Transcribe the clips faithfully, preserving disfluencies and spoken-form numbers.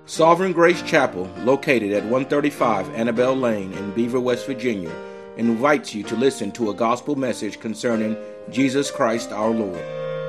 Sovereign Grace Chapel, located at one thirty-five Annabelle Lane in Beaver, West Virginia, invites you to listen to a gospel message concerning Jesus Christ our Lord.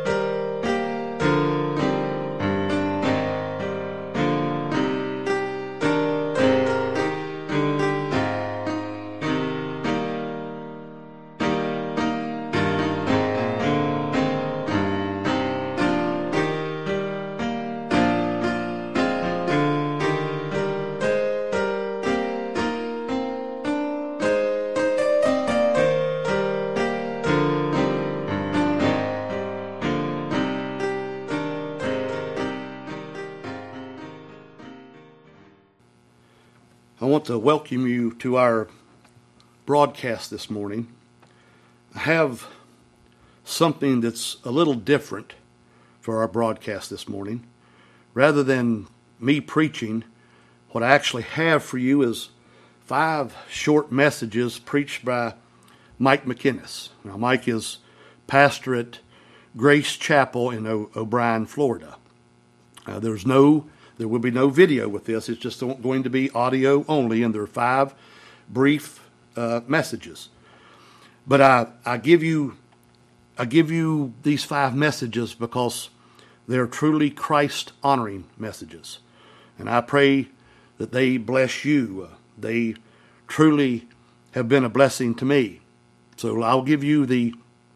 I want to welcome you to our broadcast this morning. I have something that's a little different for our broadcast this morning. Rather than me preaching, what I actually have for you is five short messages preached by Mike McInnes. Now, Mike is pastor at Grace Chapel in o- O'Brien, Florida. Uh, there's no There will be no video with this. It's just going to be audio only, and there are five brief uh, messages. But I, I give you, I give you these five messages because they're truly Christ-honoring messages, and I pray that they bless you. Uh, they truly have been a blessing to me. So I'll give you the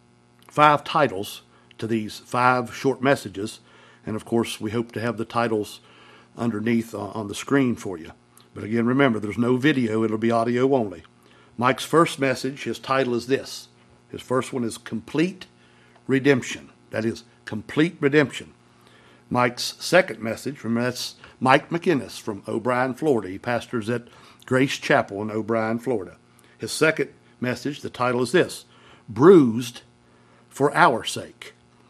five titles to these five short messages, and of course we hope to have the titles underneath on the screen for you. But again, remember, there's no video. It'll be audio only. Mike's first message, his title is this. His first one is Complete Redemption. That is, Complete Redemption. Mike's second message, remember, that's Mike McInnes from O'Brien, Florida. He pastors at Grace Chapel in O'Brien, Florida. His second message, the title is this, Bruised for Our Sake.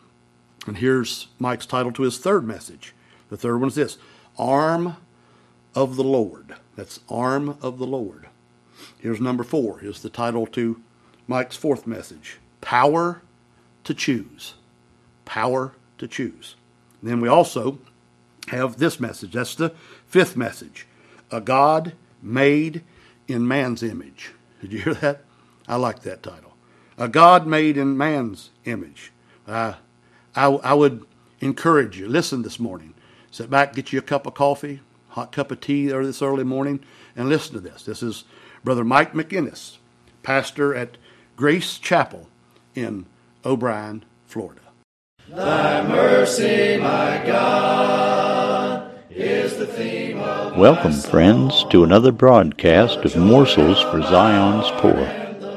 And here's Mike's title to his third message. The third one is this, Arm of the Lord. That's Arm of the Lord. Here's number four. Here's the title to Mike's fourth message. Power to Choose. Power to Choose. And then we also have this message. That's the fifth message. A God made in man's image. Did you hear that? I like that title. A God made in man's image. Uh, I, I would encourage you, listen this morning. Sit back, get you a cup of coffee, hot cup of tea there this early morning, and listen to this. This is Brother Mike McInnes, pastor at Grace Chapel in O'Brien, Florida. Thy mercy, my God, is the theme of Welcome, friends, to another broadcast of Morsels for Zion's Poor.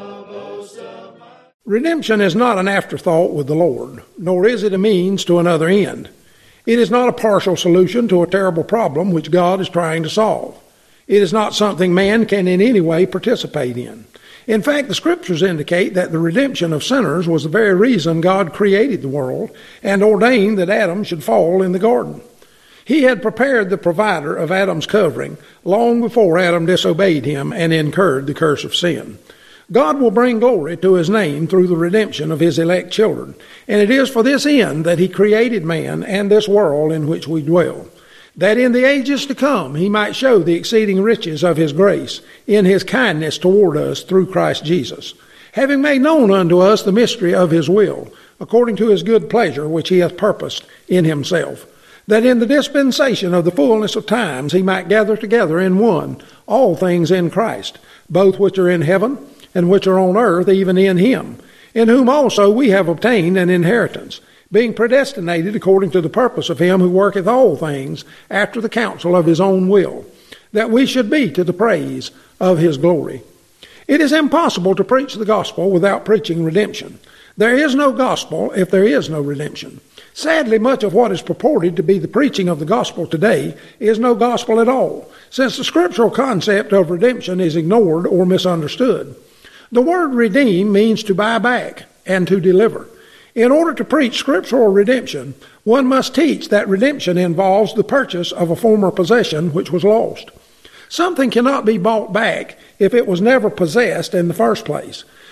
Redemption is not an afterthought with the Lord, nor is it a means to another end. It is not a partial solution to a terrible problem which God is trying to solve. It is not something man can in any way participate in. In fact, the Scriptures indicate that the redemption of sinners was the very reason God created the world and ordained that Adam should fall in the garden. He had prepared the provider of Adam's covering long before Adam disobeyed him and incurred the curse of sin. God will bring glory to his name through the redemption of his elect children, and it is for this end that he created man and this world in which we dwell, that in the ages to come he might show the exceeding riches of his grace in his kindness toward us through Christ Jesus, having made known unto us the mystery of his will, according to his good pleasure which he hath purposed in himself, that in the dispensation of the fullness of times he might gather together in one all things in Christ, both which are in heaven and which are on earth, even in him, in whom also we have obtained an inheritance, being predestinated according to the purpose of him who worketh all things after the counsel of his own will, that we should be to the praise of his glory. It is impossible to preach the gospel without preaching redemption. There is no gospel if there is no redemption. Sadly, much of what is purported to be the preaching of the gospel today is no gospel at all, since the scriptural concept of redemption is ignored or misunderstood. The word redeem means to buy back and to deliver. In order to preach scriptural redemption, one must teach that redemption involves the purchase of a former possession which was lost. Something cannot be bought back if it was never possessed in the first place.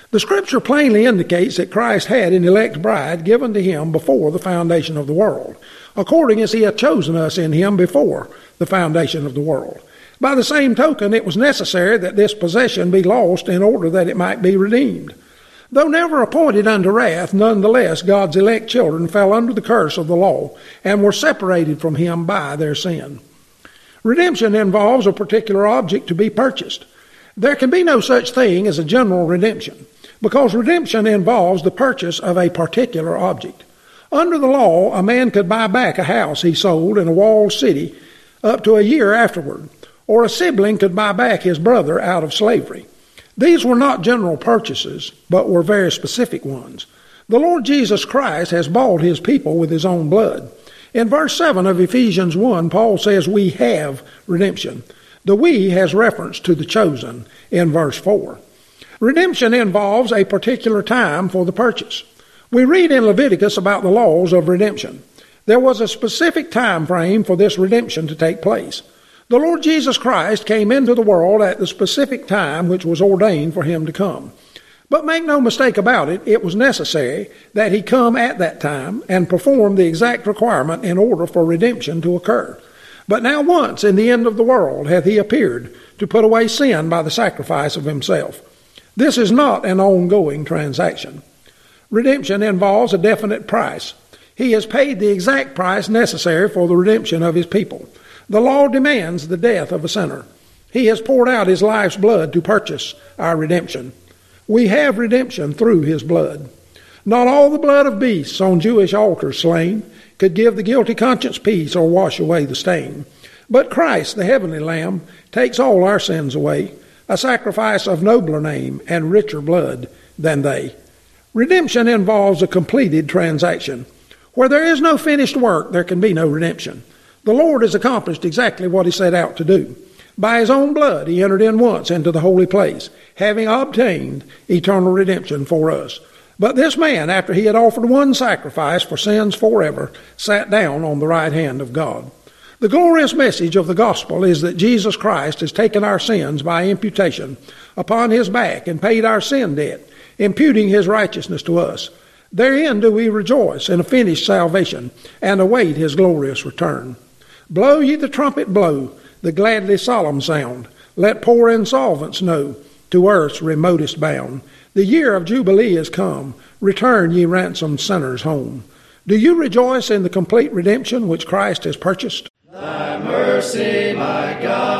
The Scripture plainly indicates that Christ had an elect bride given to him before the foundation of the world, according as he had chosen us in him before the foundation of the world. By the same token, it was necessary that this possession be lost in order that it might be redeemed. Though never appointed unto wrath, nonetheless God's elect children fell under the curse of the law and were separated from him by their sin. Redemption involves a particular object to be purchased. There can be no such thing as a general redemption, because redemption involves the purchase of a particular object. Under the law, a man could buy back a house he sold in a walled city up to a year afterward, or a sibling could buy back his brother out of slavery. These were not general purchases, but were very specific ones. The Lord Jesus Christ has bought his people with his own blood. In verse seven of Ephesians one, Paul says we have redemption. The we has reference to the chosen in verse four. Redemption involves a particular time for the purchase. We read in Leviticus about the laws of redemption. There was a specific time frame for this redemption to take place. The Lord Jesus Christ came into the world at the specific time which was ordained for him to come. But make no mistake about it, it was necessary that he come at that time and perform the exact requirement in order for redemption to occur. But now once in the end of the world hath he appeared to put away sin by the sacrifice of himself. This is not an ongoing transaction. Redemption involves a definite price. He has paid the exact price necessary for the redemption of his people. The law demands the death of a sinner. He has poured out his life's blood to purchase our redemption. We have redemption through his blood. Not all the blood of beasts on Jewish altars slain could give the guilty conscience peace or wash away the stain. But Christ, the heavenly Lamb, takes all our sins away, a sacrifice of nobler name and richer blood than they. Redemption involves a completed transaction. Where there is no finished work, there can be no redemption. The Lord has accomplished exactly what he set out to do. By his own blood he entered in once into the holy place, having obtained eternal redemption for us. But this man, after he had offered one sacrifice for sins forever, sat down on the right hand of God. The glorious message of the gospel is that Jesus Christ has taken our sins by imputation upon his back and paid our sin debt, imputing his righteousness to us. Therein do we rejoice in a finished salvation and await his glorious return. Blow ye the trumpet, blow the gladly solemn sound. Let poor insolvents know, to earth's remotest bound. The year of Jubilee is come. Return, ye ransomed sinners, home. Do you rejoice in the complete redemption which Christ has purchased? Thy mercy, my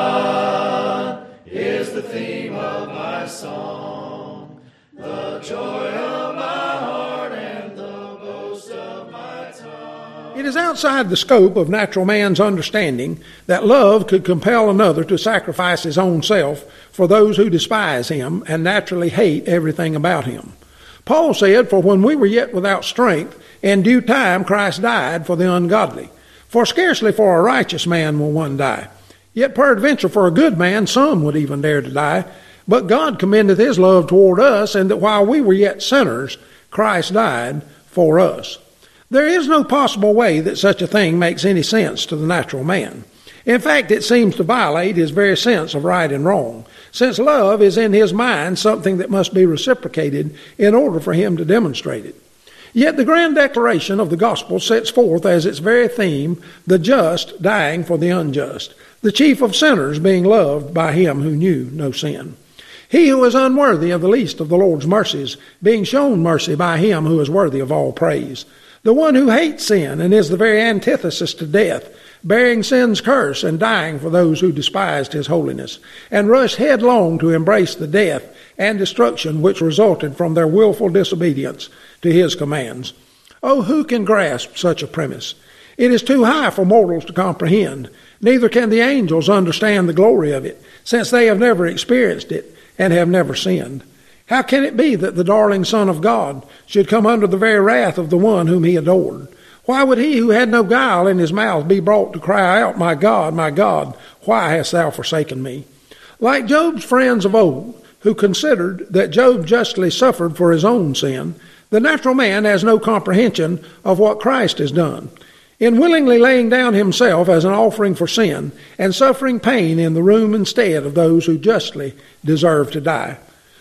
God, is the theme of my song, the joy of my heart and the boast of my tongue. It is outside the scope of natural man's understanding that love could compel another to sacrifice his own self for those who despise him and naturally hate everything about him. Paul said, "For when we were yet without strength, in due time Christ died for the ungodly. For scarcely for a righteous man will one die. Yet peradventure for a good man some would even dare to die. But God commendeth his love toward us, and that while we were yet sinners, Christ died for us." There is no possible way that such a thing makes any sense to the natural man. In fact, it seems to violate his very sense of right and wrong, since love is in his mind something that must be reciprocated in order for him to demonstrate it. Yet the grand declaration of the gospel sets forth as its very theme the just dying for the unjust, the chief of sinners being loved by him who knew no sin. He who is unworthy of the least of the Lord's mercies being shown mercy by him who is worthy of all praise. The one who hates sin and is the very antithesis to death, bearing sin's curse and dying for those who despised his holiness, and rushed headlong to embrace the death and destruction which resulted from their willful disobedience to his commands. Oh, who can grasp such a premise? It is too high for mortals to comprehend. Neither can the angels understand the glory of it, since they have never experienced it and have never sinned. How can it be that the darling Son of God should come under the very wrath of the one whom he adored? Why would he who had no guile in his mouth be brought to cry out, "My God, my God, why hast thou forsaken me?" Like Job's friends of old, who considered that Job justly suffered for his own sin, the natural man has no comprehension of what Christ has done. In willingly laying down himself as an offering for sin and suffering pain in the room instead of those who justly deserve to die.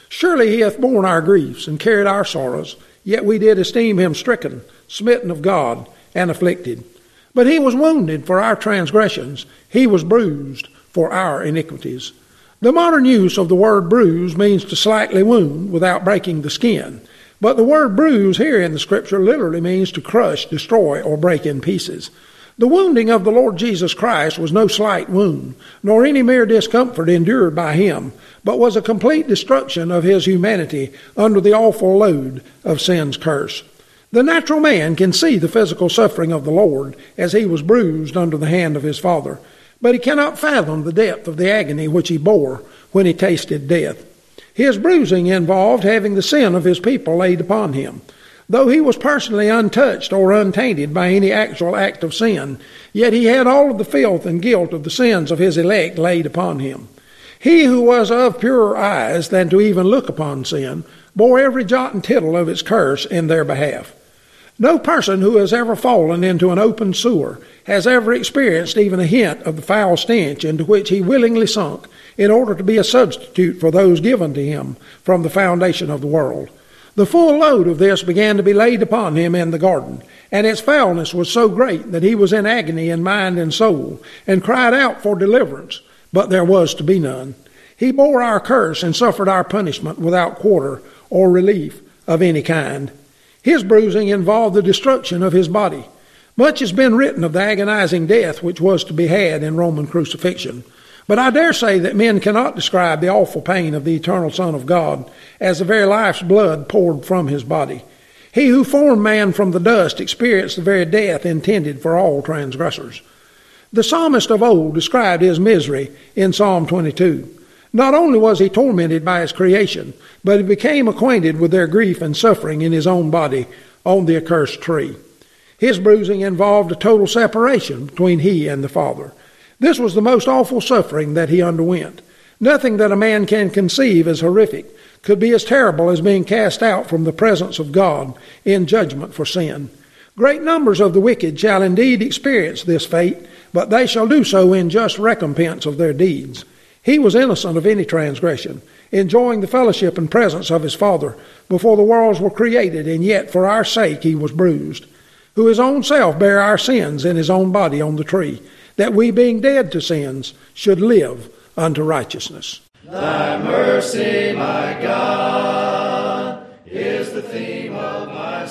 Surely he hath borne our griefs and carried our sorrows, yet we did esteem him stricken, smitten of God, and afflicted. But he was wounded for our transgressions, he was bruised for our iniquities. The modern use of the word bruise means to slightly wound without breaking the skin. But the word bruise here in the Scripture literally means to crush, destroy, or break in pieces. The wounding of the Lord Jesus Christ was no slight wound, nor any mere discomfort endured by him, but was a complete destruction of his humanity under the awful load of sin's curse. The natural man can see the physical suffering of the Lord as he was bruised under the hand of his Father, but he cannot fathom the depth of the agony which he bore when he tasted death. His bruising involved having the sin of his people laid upon him. Though he was personally untouched or untainted by any actual act of sin, yet he had all of the filth and guilt of the sins of his elect laid upon him. He who was of purer eyes than to even look upon sin bore every jot and tittle of its curse in their behalf. No person who has ever fallen into an open sewer has ever experienced even a hint of the foul stench into which he willingly sunk in order to be a substitute for those given to him from the foundation of the world. The full load of this began to be laid upon him in the garden, and its foulness was so great that he was in agony in mind and soul, and cried out for deliverance, but there was to be none. He bore our curse and suffered our punishment without quarter or relief of any kind. His bruising involved the destruction of his body. Much has been written of the agonizing death which was to be had in Roman crucifixion. But I dare say that men cannot describe the awful pain of the eternal Son of God as the very life's blood poured from his body. He who formed man from the dust experienced the very death intended for all transgressors. The psalmist of old described his misery in Psalm twenty-two. Not only was he tormented by his creation, but he became acquainted with their grief and suffering in his own body on the accursed tree. His bruising involved a total separation between he and the Father. This was the most awful suffering that he underwent. Nothing that a man can conceive as horrific could be as terrible as being cast out from the presence of God in judgment for sin. Great numbers of the wicked shall indeed experience this fate, but they shall do so in just recompense of their deeds. He was innocent of any transgression, enjoying the fellowship and presence of his Father before the worlds were created, and yet for our sake he was bruised, who his own self bare our sins in his own body on the tree, that we, being dead to sins, should live unto righteousness. Thy mercy, my God, is the theme of my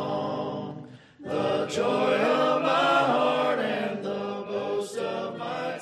song, the joy of my heart and the boast of my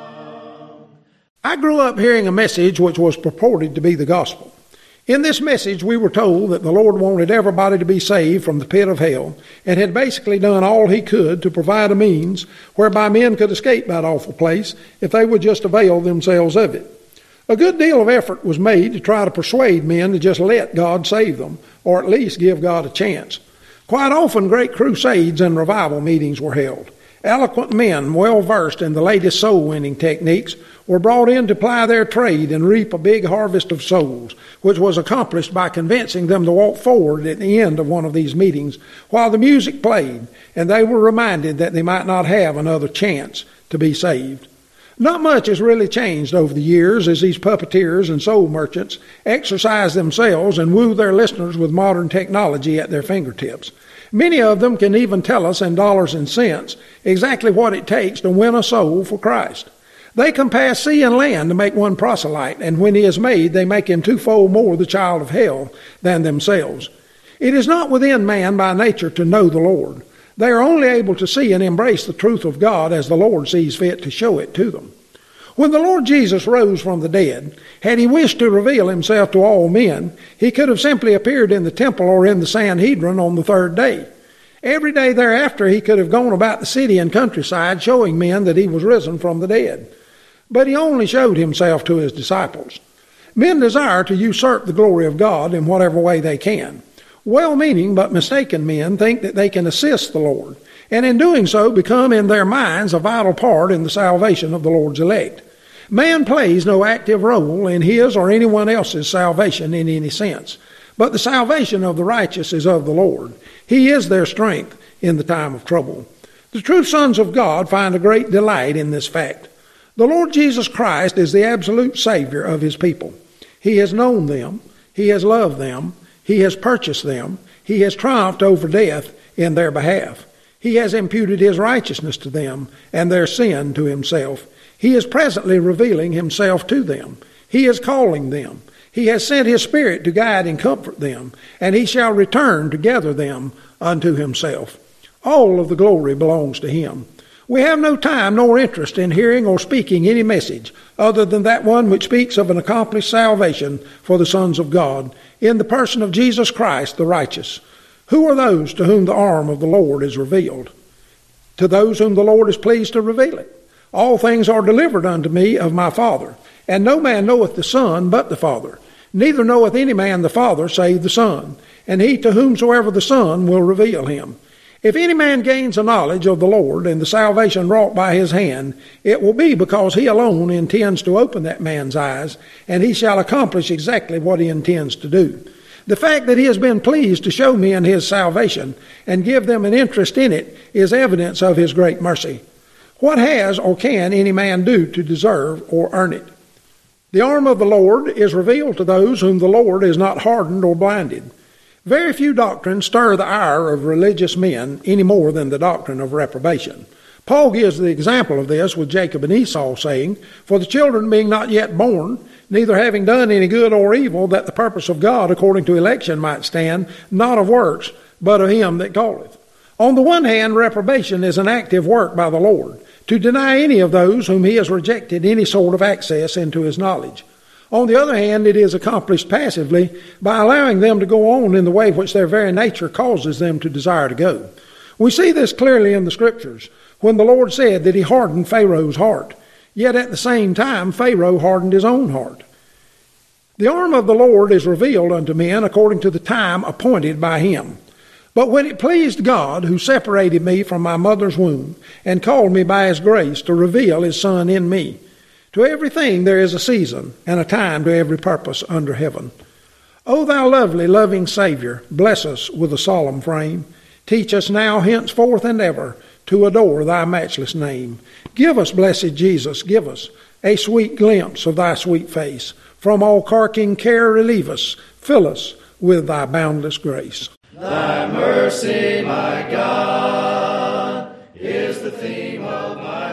tongue. I grew up hearing a message which was purported to be the gospel. In this message, we were told that the Lord wanted everybody to be saved from the pit of hell and had basically done all he could to provide a means whereby men could escape that awful place if they would just avail themselves of it. A good deal of effort was made to try to persuade men to just let God save them, or at least give God a chance. Quite often, great crusades and revival meetings were held. Eloquent men, well versed in the latest soul-winning techniques, were brought in to ply their trade and reap a big harvest of souls, which was accomplished by convincing them to walk forward at the end of one of these meetings while the music played, and they were reminded that they might not have another chance to be saved. Not much has really changed over the years as these puppeteers and soul merchants exercise themselves and woo their listeners with modern technology at their fingertips. Many of them can even tell us in dollars and cents exactly what it takes to win a soul for Christ. They can pass sea and land to make one proselyte, and when he is made, they make him twofold more the child of hell than themselves. It is not within man by nature to know the Lord. They are only able to see and embrace the truth of God as the Lord sees fit to show it to them. When the Lord Jesus rose from the dead, had he wished to reveal himself to all men, he could have simply appeared in the temple or in the Sanhedrin on the third day. Every day thereafter he could have gone about the city and countryside showing men that he was risen from the dead. But he only showed himself to his disciples. Men desire to usurp the glory of God in whatever way they can. Well-meaning but mistaken men think that they can assist the Lord, and in doing so become in their minds a vital part in the salvation of the Lord's elect. Man plays no active role in his or anyone else's salvation in any sense, but the salvation of the righteous is of the Lord. He is their strength in the time of trouble. The true sons of God find a great delight in this fact. The Lord Jesus Christ is the absolute Savior of his people. He has known them. He has loved them. He has purchased them. He has triumphed over death in their behalf. He has imputed his righteousness to them and their sin to himself. He is presently revealing himself to them. He is calling them. He has sent his Spirit to guide and comfort them, and he shall return to gather them unto himself. All of the glory belongs to him. We have no time nor interest in hearing or speaking any message other than that one which speaks of an accomplished salvation for the sons of God in the person of Jesus Christ the righteous. Who are those to whom the arm of the Lord is revealed? To those whom the Lord is pleased to reveal it. All things are delivered unto me of my Father, and no man knoweth the Son but the Father. Neither knoweth any man the Father save the Son, and he to whomsoever the Son will reveal him. If any man gains a knowledge of the Lord and the salvation wrought by his hand, it will be because he alone intends to open that man's eyes, and he shall accomplish exactly what he intends to do. The fact that he has been pleased to show men his salvation and give them an interest in it is evidence of his great mercy. What has or can any man do to deserve or earn it? The arm of the Lord is revealed to those whom the Lord is not hardened or blinded. Very few doctrines stir the ire of religious men any more than the doctrine of reprobation. Paul gives the example of this with Jacob and Esau, saying, For the children being not yet born, neither having done any good or evil, that the purpose of God according to election might stand, not of works, but of him that calleth. On the one hand, reprobation is an active work by the Lord, to deny any of those whom he has rejected any sort of access into his knowledge. On the other hand, it is accomplished passively by allowing them to go on in the way which their very nature causes them to desire to go. We see this clearly in the Scriptures, when the Lord said that he hardened Pharaoh's heart, yet at the same time Pharaoh hardened his own heart. The arm of the Lord is revealed unto men according to the time appointed by him. But when it pleased God, who separated me from my mother's womb, and called me by his grace to reveal his Son in me, to everything there is a season, and a time to every purpose under heaven. O thou lovely, loving Savior, bless us with a solemn frame. Teach us now, henceforth, and ever, to adore thy matchless name. Give us, blessed Jesus, give us a sweet glimpse of thy sweet face. From all carking care relieve us. Fill us with thy boundless grace. Thy mercy, my God, is the theme of my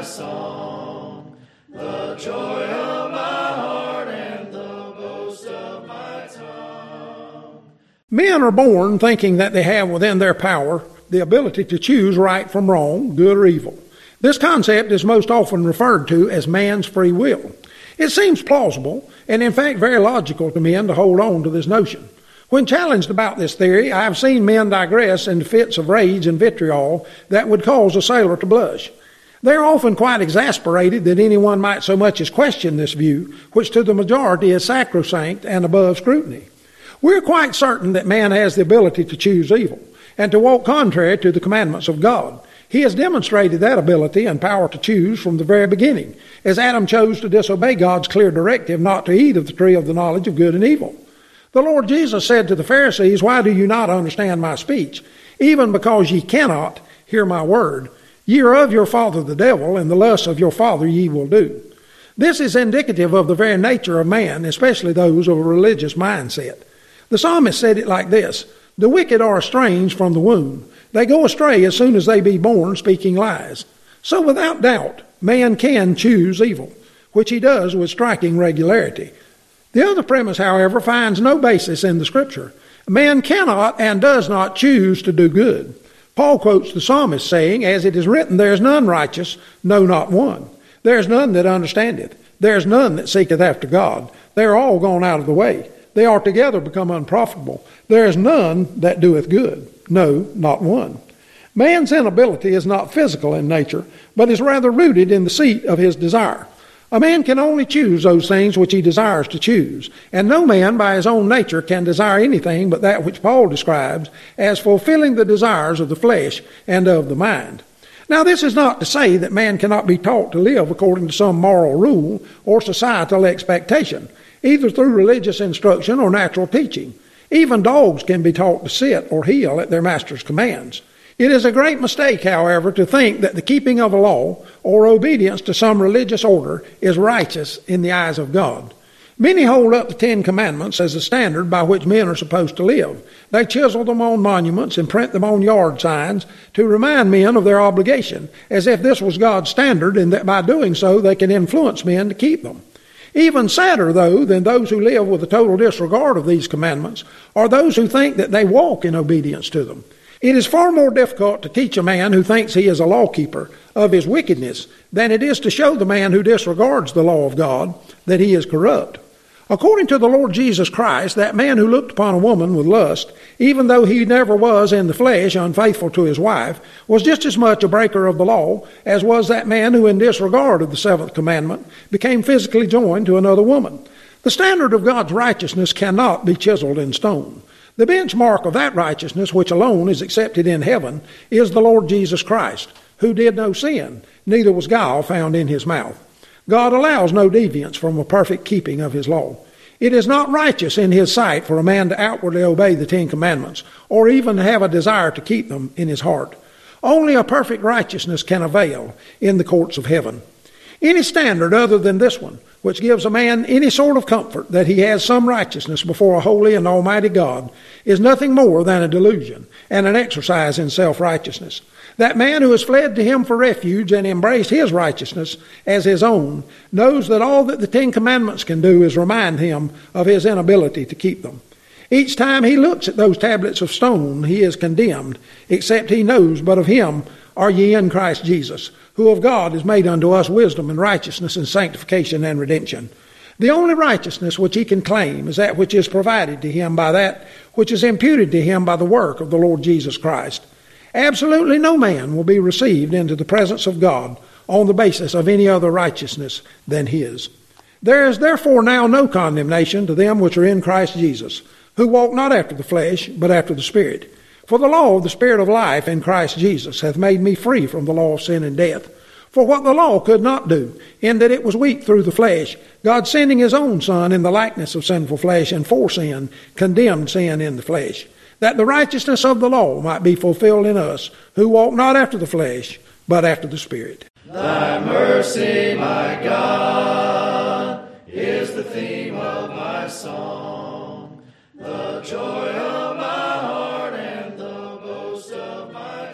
song, the joy of my heart and the boast of my tongue. Men are born thinking that they have within their power the ability to choose right from wrong, good or evil. This concept is most often referred to as man's free will. It seems plausible, and in fact very logical to men to hold on to this notion. When challenged about this theory, I have seen men digress into fits of rage and vitriol that would cause a sailor to blush. They are often quite exasperated that anyone might so much as question this view, which to the majority is sacrosanct and above scrutiny. We are quite certain that man has the ability to choose evil and to walk contrary to the commandments of God. He has demonstrated that ability and power to choose from the very beginning, as Adam chose to disobey God's clear directive not to eat of the tree of the knowledge of good and evil. The Lord Jesus said to the Pharisees, Why do you not understand my speech? Even because ye cannot hear my word. Ye are of your father the devil, and the lusts of your father ye will do. This is indicative of the very nature of man, especially those of a religious mindset. The psalmist said it like this, The wicked are estranged from the womb. They go astray as soon as they be born, speaking lies. So without doubt, man can choose evil, which he does with striking regularity. The other premise, however, finds no basis in the Scripture. Man cannot and does not choose to do good. Paul quotes the psalmist saying, As it is written, There is none righteous, no, not one. There is none that understandeth. There is none that seeketh after God. They are all gone out of the way. They are together become unprofitable. There is none that doeth good. No, not one. Man's inability is not physical in nature, but is rather rooted in the seat of his desire. A man can only choose those things which he desires to choose, and no man by his own nature can desire anything but that which Paul describes as fulfilling the desires of the flesh and of the mind. Now, this is not to say that man cannot be taught to live according to some moral rule or societal expectation, either through religious instruction or natural teaching. Even dogs can be taught to sit or heel at their master's commands. It is a great mistake, however, to think that the keeping of a law or obedience to some religious order is righteous in the eyes of God. Many hold up the Ten Commandments as a standard by which men are supposed to live. They chisel them on monuments and print them on yard signs to remind men of their obligation, as if this was God's standard and that by doing so they can influence men to keep them. Even sadder, though, than those who live with a total disregard of these commandments are those who think that they walk in obedience to them. It is far more difficult to teach a man who thinks he is a lawkeeper of his wickedness than it is to show the man who disregards the law of God that he is corrupt. According to the Lord Jesus Christ, that man who looked upon a woman with lust, even though he never was in the flesh unfaithful to his wife, was just as much a breaker of the law as was that man who, in disregard of the seventh commandment, became physically joined to another woman. The standard of God's righteousness cannot be chiseled in stone. The benchmark of that righteousness, which alone is accepted in heaven, is the Lord Jesus Christ, who did no sin, neither was guile found in his mouth. God allows no deviance from a perfect keeping of his law. It is not righteous in his sight for a man to outwardly obey the Ten Commandments, or even to have a desire to keep them in his heart. Only a perfect righteousness can avail in the courts of heaven. Any standard other than this one, which gives a man any sort of comfort that he has some righteousness before a holy and almighty God, is nothing more than a delusion and an exercise in self-righteousness. That man who has fled to him for refuge and embraced his righteousness as his own knows that all that the Ten Commandments can do is remind him of his inability to keep them. Each time he looks at those tablets of stone, he is condemned, except he knows but of him are ye in Christ Jesus, who of God is made unto us wisdom and righteousness and sanctification and redemption. The only righteousness which he can claim is that which is provided to him by that which is imputed to him by the work of the Lord Jesus Christ. Absolutely no man will be received into the presence of God on the basis of any other righteousness than his. There is therefore now no condemnation to them which are in Christ Jesus, who walk not after the flesh, but after the Spirit. For the law of the Spirit of life in Christ Jesus hath made me free from the law of sin and death. For what the law could not do, in that it was weak through the flesh, God sending his own Son in the likeness of sinful flesh, and for sin, condemned sin in the flesh, that the righteousness of the law might be fulfilled in us, who walk not after the flesh, but after the Spirit. Thy mercy, my God, is the theme of my song, the joy of my heart and the boast of my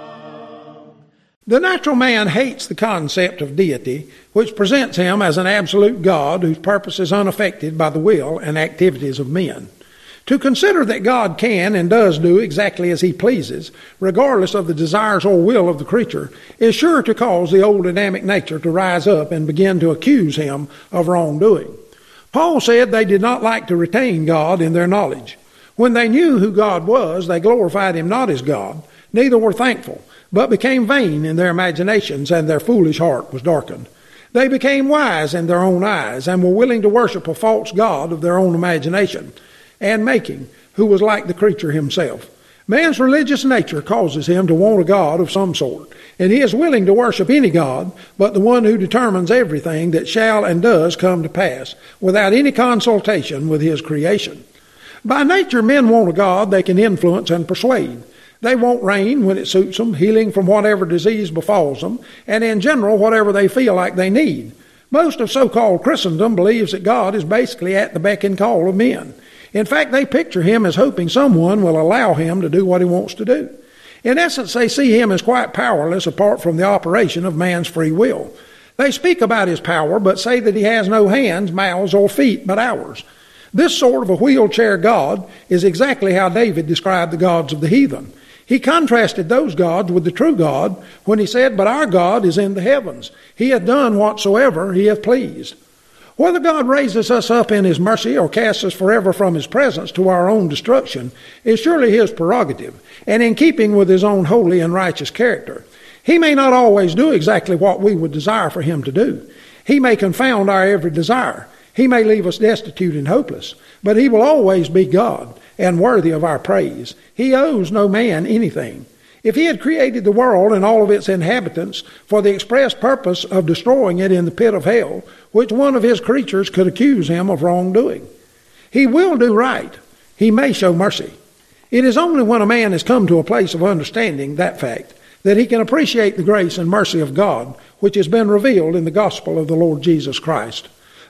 tongue. The natural man hates the concept of deity, which presents him as an absolute God whose purpose is unaffected by the will and activities of men. To consider that God can and does do exactly as he pleases, regardless of the desires or will of the creature, is sure to cause the old Adamic nature to rise up and begin to accuse him of wrongdoing. Paul said they did not like to retain God in their knowledge. When they knew who God was, they glorified him not as God, neither were thankful, but became vain in their imaginations, and their foolish heart was darkened. They became wise in their own eyes, and were willing to worship a false god of their own imagination and making, who was like the creature himself. Man's religious nature causes him to want a god of some sort, and he is willing to worship any god but the one who determines everything that shall and does come to pass, without any consultation with his creation. By nature, men want a god they can influence and persuade. They want rain when it suits them, healing from whatever disease befalls them, and in general, whatever they feel like they need. Most of so-called Christendom believes that God is basically at the beck and call of men. In fact, they picture him as hoping someone will allow him to do what he wants to do. In essence, they see him as quite powerless apart from the operation of man's free will. They speak about his power, but say that he has no hands, mouths, or feet but ours. This sort of a wheelchair God is exactly how David described the gods of the heathen. He contrasted those gods with the true God when he said, "But our God is in the heavens. He hath done whatsoever he hath pleased." Whether God raises us up in his mercy or casts us forever from his presence to our own destruction is surely his prerogative, and in keeping with his own holy and righteous character. He may not always do exactly what we would desire for him to do. He may confound our every desire. He may leave us destitute and hopeless, but he will always be God and worthy of our praise. He owes no man anything. If he had created the world and all of its inhabitants for the express purpose of destroying it in the pit of hell, which one of his creatures could accuse him of wrongdoing? He will do right. He may show mercy. It is only when a man has come to a place of understanding that fact that he can appreciate the grace and mercy of God which has been revealed in the gospel of the Lord Jesus Christ.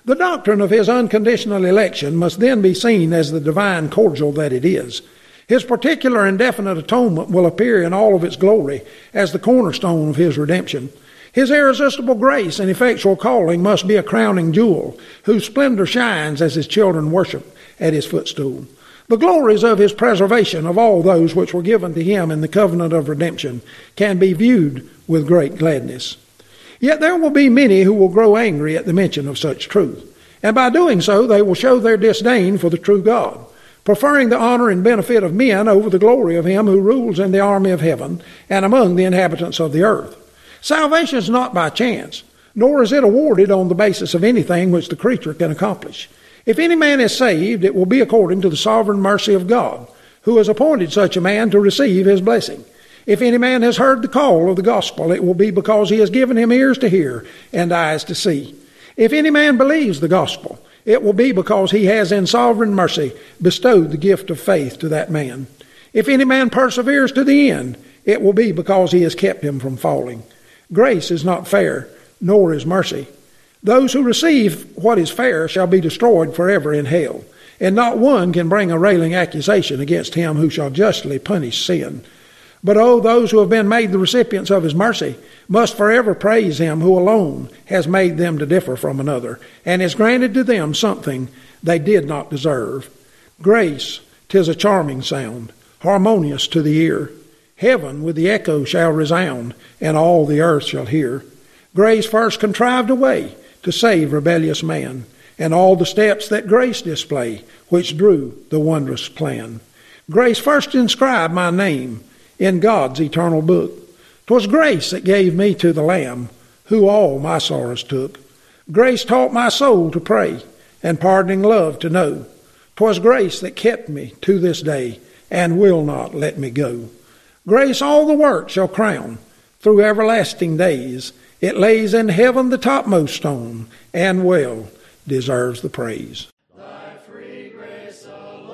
The doctrine of his unconditional election must then be seen as the divine cordial that it is. His particular and definite atonement will appear in all of its glory as the cornerstone of his redemption. His irresistible grace and effectual calling must be a crowning jewel, whose splendor shines as his children worship at his footstool. The glories of his preservation of all those which were given to him in the covenant of redemption can be viewed with great gladness. Yet there will be many who will grow angry at the mention of such truth, and by doing so they will show their disdain for the true God, preferring the honor and benefit of men over the glory of him who rules in the army of heaven and among the inhabitants of the earth. Salvation is not by chance, nor is it awarded on the basis of anything which the creature can accomplish. If any man is saved, it will be according to the sovereign mercy of God, who has appointed such a man to receive his blessing. If any man has heard the call of the gospel, it will be because he has given him ears to hear and eyes to see. If any man believes the gospel, it will be because he has in sovereign mercy bestowed the gift of faith to that man. If any man perseveres to the end, it will be because he has kept him from falling. Grace is not fair, nor is mercy. Those who receive what is fair shall be destroyed forever in hell, and not one can bring a railing accusation against him who shall justly punish sin. But oh, those who have been made the recipients of his mercy must forever praise him who alone has made them to differ from another, and has granted to them something they did not deserve. Grace, 'tis a charming sound, harmonious to the ear. Heaven with the echo shall resound, and all the earth shall hear. Grace first contrived a way to save rebellious man, and all the steps that grace display, which drew the wondrous plan. Grace first inscribed my name in God's eternal book. 'Twas grace that gave me to the Lamb, who all my sorrows took. Grace taught my soul to pray, and pardoning love to know. 'Twas grace that kept me to this day, and will not let me go. Grace all the work shall crown through everlasting days. It lays in heaven the topmost stone, and well deserves the praise. Thy free grace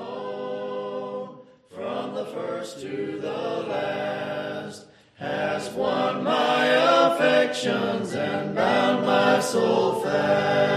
alone, from the first to the last, has won my affections and bound my soul fast.